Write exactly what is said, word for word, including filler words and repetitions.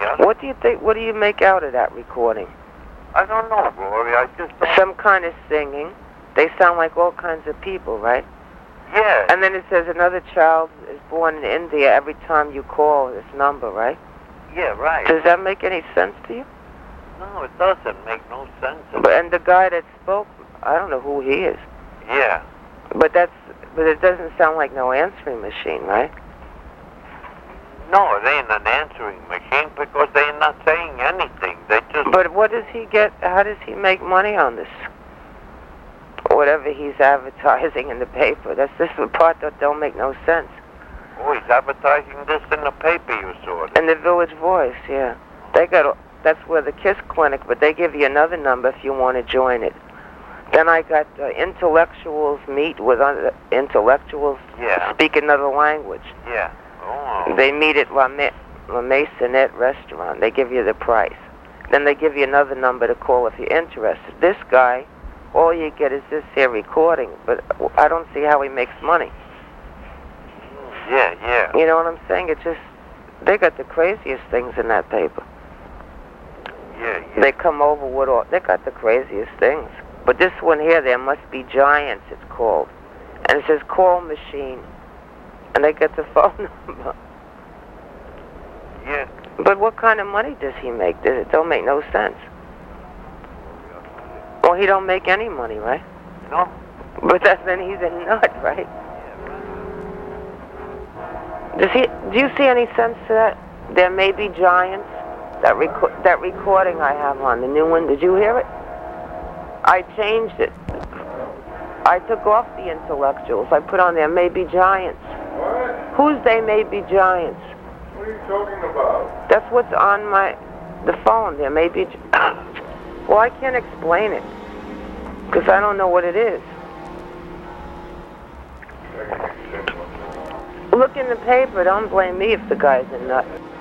Yeah. What do you think? What do you make out of that recording? I don't know, Glory. I just don't... Some kind of singing. They sound like all kinds of people, right? Yeah. And then it says another child is born in India every time you call this number, right? Yeah, right. Does that make any sense to you? No, it doesn't make no sense. But and the guy that spoke, I don't know who he is. Yeah. But that's but it doesn't sound like no answering machine, right? No, it ain't an answering machine because they're not saying anything. They just... But what does he get? How does he make money on this? Whatever he's advertising in the paper. That's this the part that don't make no sense. Oh, he's advertising this in the paper, you saw it. In the Village Voice, yeah. They got. That's where the KISS clinic, but they give you another number if you want to join it. Then I got uh, intellectuals meet with other intellectuals. Yeah. Speak another language. Yeah. Oh. They meet at La, Ma La Maisonette restaurant. They give you the price. Then they give you another number to call if you're interested. This guy, all you get is this here recording, but I don't see how he makes money. Yeah, yeah. You know what I'm saying? It's just, they got the craziest things in that paper. Yeah, yeah. They come over with all, they got the craziest things. But this one here, there must be giants, it's called. And it says call machine. And they get the phone number. Yeah. But what kind of money does he make? It don't make no sense. Well, he don't make any money, right? No. But that's then he's a nut, right? Does he? Do you see any sense to that? There may be giants. That reco that recording I have on the new one. Did you hear it? I changed it. I took off the intellectuals. I put on there may be giants. What? Who's they may be giants? What are you talking about? That's what's on my the phone. There may be. Well, I can't explain it because I don't know what it is. Look in the paper. Don't blame me if the guy's a nut.